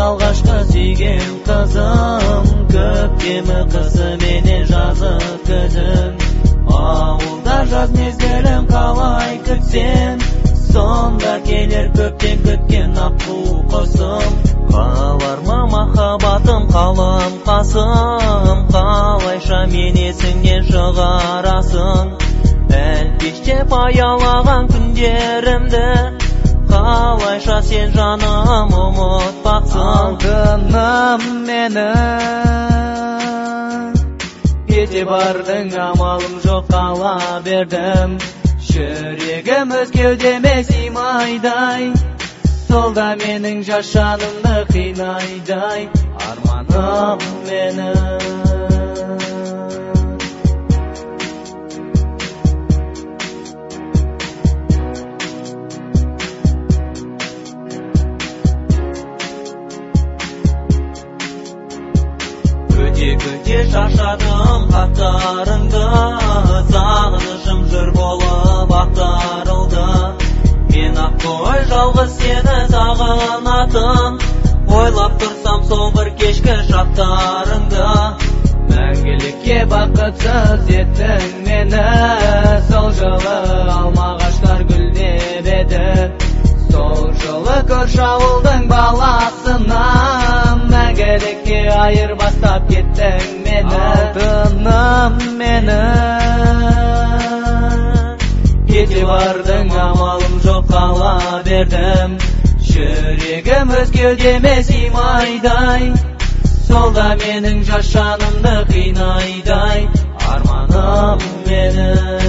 алғашқы сүйген қызым, көктемі қысы менен жазы күтім. Ауылда жаз мезгілін қалай күтсем, сонда келер көптен күткен аққу құсым. Қалар ма махаббатым қалың қасым, қалайша мен есіңнен шығарасың? Әлпештеп аялаған күндерімді, қалайша сен жаным ұмытпақсың? Алтыным менің, кете бардың амалым жоқ қала бердім. Жүрегім өз кеудеме сыймайдай, солда менің жас жанымды қинайдай. Арманым менің. Күте шашадым хаттарыңды, сағынышым жыр болып ақтарылды. Мен ақ қой жалғыз сені сағынатын, ойлап тұрсам сол бір кешкі шақтарыңды. Мәңгілікке бақытсыз еттің мені, сол жылы алмағаштар гүлдеп еді. Сол жылы көрші ауылдың баласына, мәңгілікке айырбастап кеттің мені. Алтыным менің, кете бардың амалым жоқ қала бердім. Жүрегім өз кеудеме сыймайдай, солда менің жас жанымды қинайдай. Арманым менің.